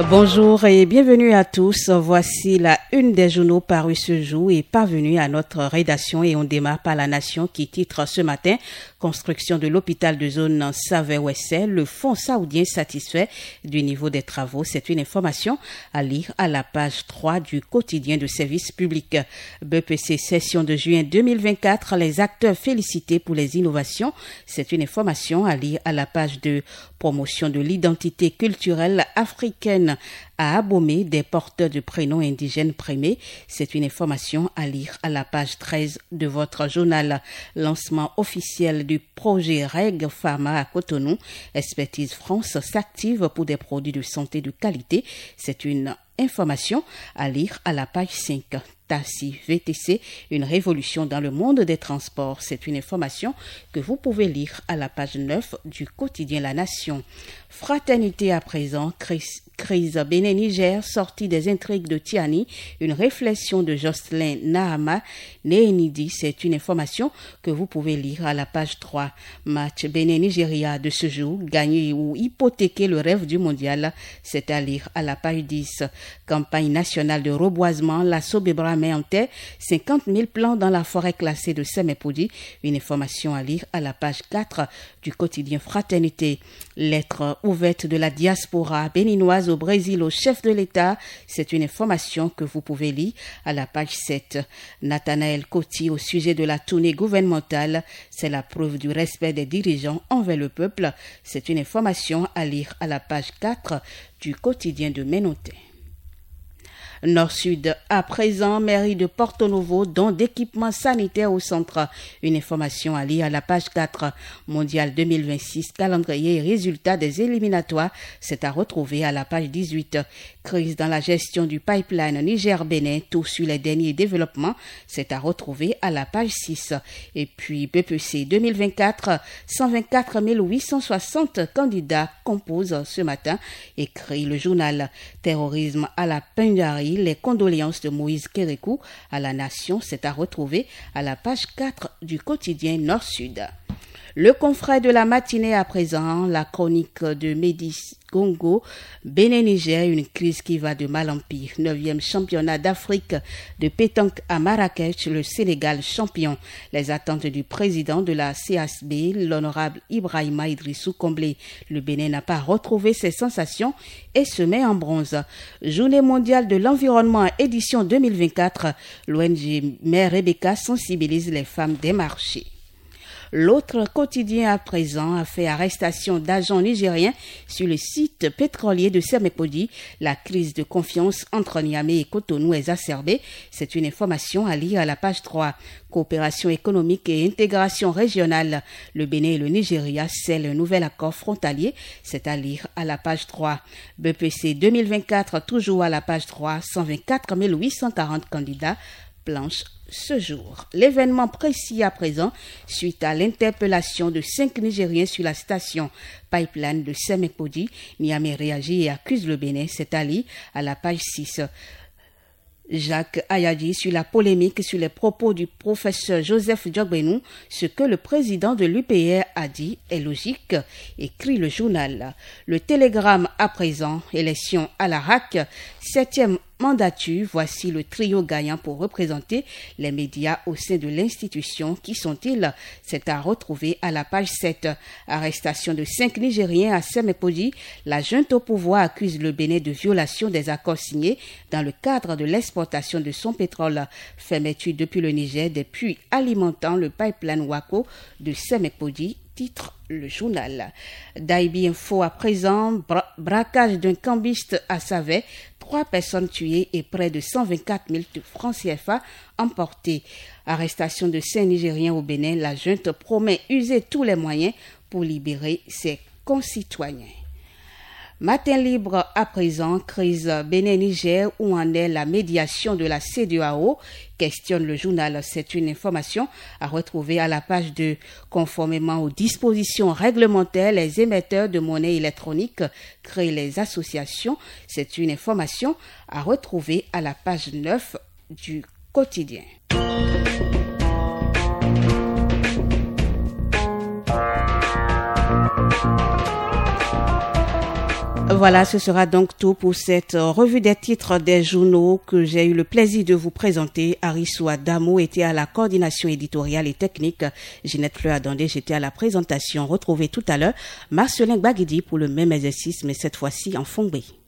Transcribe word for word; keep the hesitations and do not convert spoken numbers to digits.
Bonjour et bienvenue à tous. Voici la une des journaux parus ce jour et parvenue à notre rédaction et on démarre par La Nation qui titre ce matin « Construction de l'hôpital de zone Savais-Ouessais, le fonds saoudien satisfait du niveau des travaux ». C'est une information à lire à la page trois du quotidien de service public. B P C session de juin deux mille vingt-quatre, les acteurs félicités pour les innovations. C'est une information à lire à la page deux. Promotion de l'identité culturelle africaine à Abomey, des porteurs de prénoms indigènes primés. C'est une information à lire à la page treize de votre journal. Lancement officiel du projet Reg Pharma à Cotonou. Expertise France s'active pour des produits de santé de qualité. C'est une information à lire à la page cinq. Tassi V T C, une révolution dans le monde des transports. C'est une information que vous pouvez lire à la page neuf du quotidien La Nation. Fraternité à présent, crise, crise Bénin-Niger, sortie des intrigues de Tiani, une réflexion de Jocelyn Nahama Néenidi. C'est une information que vous pouvez lire à la page trois. Match Bénin-Nigeria de ce jour, gagner ou hypothéquer le rêve du mondial. C'est à lire à la page dix. Campagne nationale de reboisement, la Sobebra met en tête cinquante mille plants dans la forêt classée de Semepodi. Une information à lire à la page quatre du quotidien Fraternité. Lettre ouverte de la diaspora béninoise au Brésil au chef de l'État. C'est une information que vous pouvez lire à la page sept. Nathanaël Coty au sujet de la tournée gouvernementale. C'est la preuve du respect des dirigeants envers le peuple. C'est une information à lire à la page quatre du quotidien de Ménotin. Nord-Sud, à présent, mairie de Porto Novo, don d'équipements sanitaires au centre. Une information à lire à la page quatre. Mondial deux mille vingt-six, calendrier et résultats des éliminatoires. C'est à retrouver à la page dix-huit. Crise dans la gestion du pipeline Niger-Bénin, tout sur les derniers développements. C'est à retrouver à la page six. Et puis, B P C deux mille vingt-quatre, cent vingt-quatre mille huit cent soixante candidats composent ce matin, écrit le journal. Terrorisme à la Pingari. Les condoléances de Moïse Kérékou à la nation, c'est à retrouver à la page quatre du quotidien Nord-Sud. Le confrère de la matinée à présent, la chronique de Médis Congo, Bénin-Niger, une crise qui va de mal en pire. Neuvième championnat d'Afrique de pétanque à Marrakech, le Sénégal champion. Les attentes du président de la C S B, l'honorable Ibrahima Idrissou comblé. Le Bénin n'a pas retrouvé ses sensations et se met en bronze. Journée mondiale de l'environnement édition deux mille vingt-quatre, l'O N G Mère Rebecca sensibilise les femmes des marchés. L'autre quotidien à présent a fait arrestation d'agents nigériens sur le site pétrolier de Semepodi. La crise de confiance entre Niamey et Cotonou est exacerbée. C'est une information à lire à la page trois. Coopération économique et intégration régionale. Le Bénin et le Nigeria scellent un nouvel accord frontalier. C'est à lire à la page trois. B P C deux mille vingt-quatre, toujours à la page trois. cent vingt-quatre mille huit cent quarante candidats. Planche ce jour. L'événement précis à présent, suite à l'interpellation de cinq Nigériens sur la station pipeline de Semepodi, Niamey réagit et accuse le Bénin. C'est à lire à la page six. Jacques Ayadi sur la polémique sur les propos du professeur Joseph Diogbenou. Ce que le président de l'U P R a dit est logique, écrit le journal. Le télégramme à présent, élection à la R A C, septième mandature, voici le trio gagnant pour représenter les médias au sein de l'institution. Qui sont-ils? C'est à retrouver à la page sept. Arrestation de cinq Nigériens à Semepodi. La junte au pouvoir accuse le Bénin de violation des accords signés dans le cadre de l'exportation de son pétrole. Fermeture depuis le Niger des puits alimentant le pipeline Wako de Semepodi. Titre le journal. Daibi Info à présent, bra- braquage d'un cambiste à Savais, trois personnes tuées et près de cent vingt-quatre mille francs C F A emportés. Arrestation de cinq Nigériens au Bénin, la junte promet user tous les moyens pour libérer ses concitoyens. Matin libre à présent, crise Bénin-Niger, où en est la médiation de la C E D E A O? Questionne le journal. C'est une information à retrouver à la page deux. Conformément aux dispositions réglementaires, les émetteurs de monnaie électronique créent les associations. C'est une information à retrouver à la page neuf du quotidien. Voilà, ce sera donc tout pour cette revue des titres des journaux que j'ai eu le plaisir de vous présenter. Arissoua Damo était à la coordination éditoriale et technique. Ginette Fleur-Adandé, j'étais à la présentation. Retrouvez tout à l'heure Marcelin Gbagidi pour le même exercice, mais cette fois-ci en Fongbé.